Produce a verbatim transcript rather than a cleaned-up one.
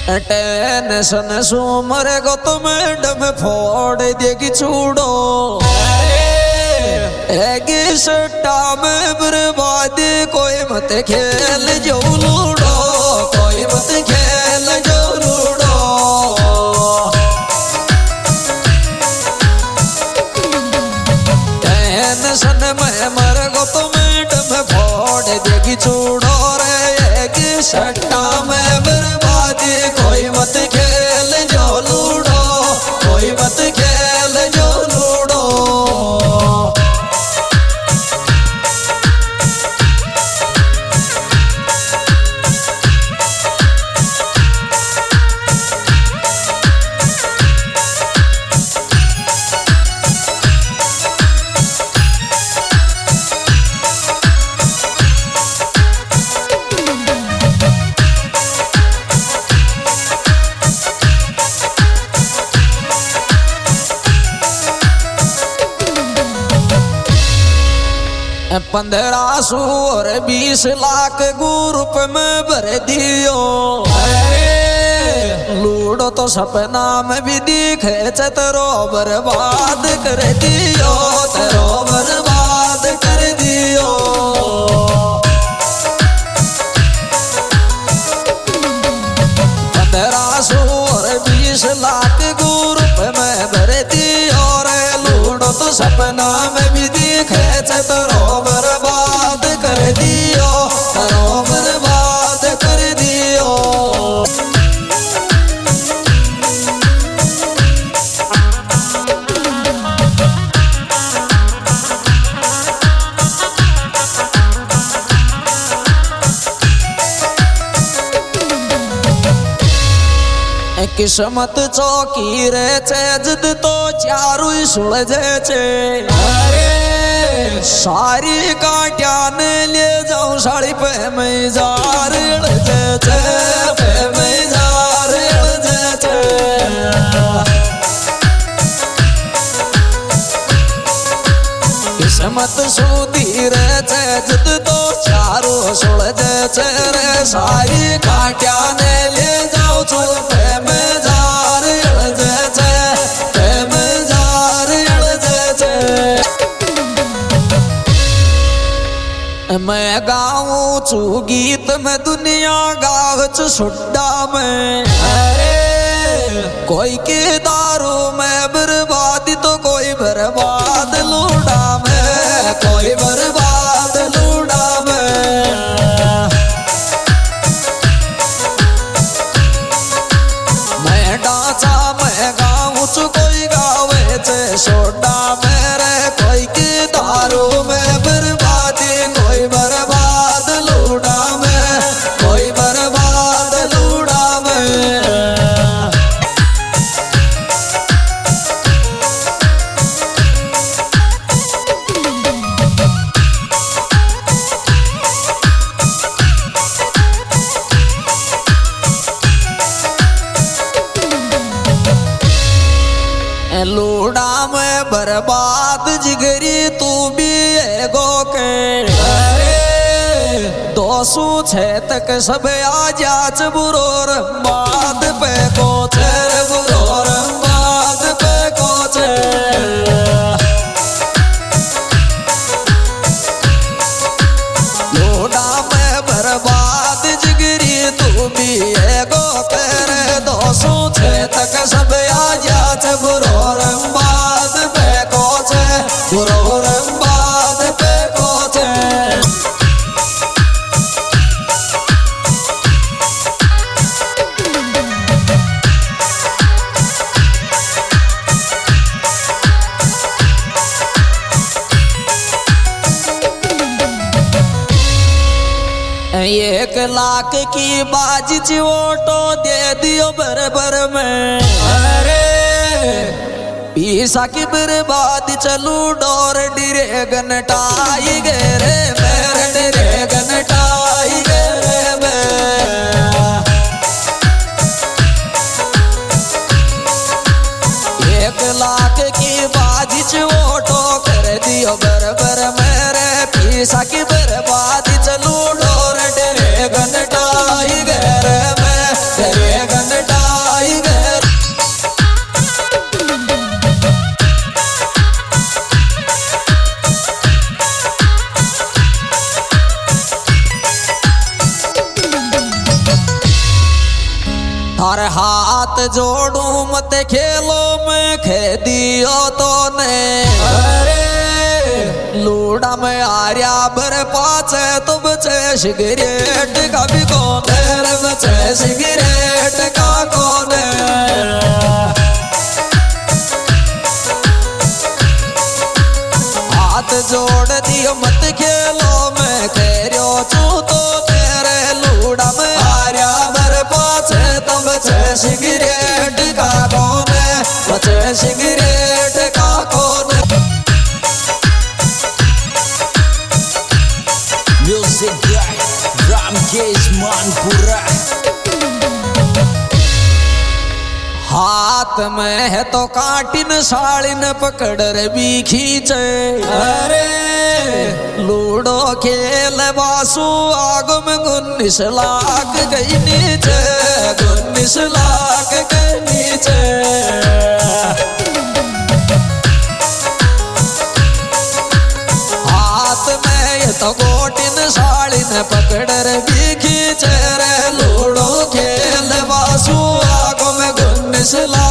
Tension सो मरेगो तो madam फोड़ देगी चूड़ो। एक सट्टा में बर्बादी कोई मत खेल जो लूडो, कोई मत खेल जो लूडो। टेंशन में मरेगो तो मैडम फोड़ देगी चूड़ो रे। एक सट्टा में बर्बादी कोई मत खेल जो लूडो, कोई मत खेल जो लूडो। पंद्रह सौ और बीस लाख ग्रुप में भर दियो। लूडो तो सपना में भी दिखे तेरो बर्बाद कर दियो, तेरो बर्बाद कर दियो। पंद्रह सौ और बीस लाख ग्रुप में भर दियो रे। लूडो तो सपना में भी दिखे तेरो बर्बाद कर दियो, तेरो बर्बाद कर दियो। किस्मत चौकी रे छे जिद तो चारू सुलझे छे। सारी काट्या ने ले जाऊं साड़ी पे मैं जार इलझे छे, पे मैं जार इलझे छे। किस्मत सूदी रे छे जिद तो चारू सुलझे छे रे। सारी काट्या ने ले जाऊं चुल पे मैं जार इलझे छे, पे मैं जार इलझे छे। मैं गाऊं चू गीत में दुनिया गावच सुड्डा में। कोई के दारू में बर्बादी तो कोई बर्बाद लूडा में, कोई बर्बाद लूडा में। मैं डांचा मैं गाऊं चू कोई गावे छे सोडा मेरे। कोई के दारू में बर्बादी कोई बर्बाद लूडा में, कोई बर्बाद लूडा में। लूडा में बर्बाद जिगरी तू भी एगो के। दो सौ छह तक सब आ जाच बुरोर बाद पे को छे, बुरोर बाद पे को छे। लूडा में बर्बाद जिगरी तू भी एगो के। दो सौ छह तक सब आ जाच बुरोर बाद पे को छे, बुरोर बाद पे को छे। एक लाख की बाजी चिवोटो दे दियो बरबर में। पीसा की बर्बादी चलू डोर डिरे गनटाई गे रे मेरे, डिरे गनटाई गे रे मैं। एक लाख की बाजी चिवोटो कर दियो बरबर मेरे। पीसा की बर्बादी चलू डोर डिरे गनटाई गे रे मैं, डिरे गनटाई और हाथ जोड़ू मत खेलो में खेदियो तो ने अरे लूड़ा में आर्या बर पाचे तुम चे सिगरेट का भी कौन है बचे सिगरेट का कौन है हाथ जोड़ दियो मत खेलो मैं खेरियो चू तो तेरे लूड़ा में आर्या बर पाचे तुम बचे सिगरेट का कौन है बचे सिगरेट का कौन है म्यूजिक गाय रामकेश मानपुरा हाथ में है तो काटिन साड़िन पकड़ रे भी खींचे अरे लूडो खेल बासु आग में उन्नीस लाख गई नीचे उन्नीस लाख गई नीचे हाथ में ये तो गोटिन साड़िन पकड़ रे भी खींचे रे लूडो खेल बासु आग में उन्नीस लाख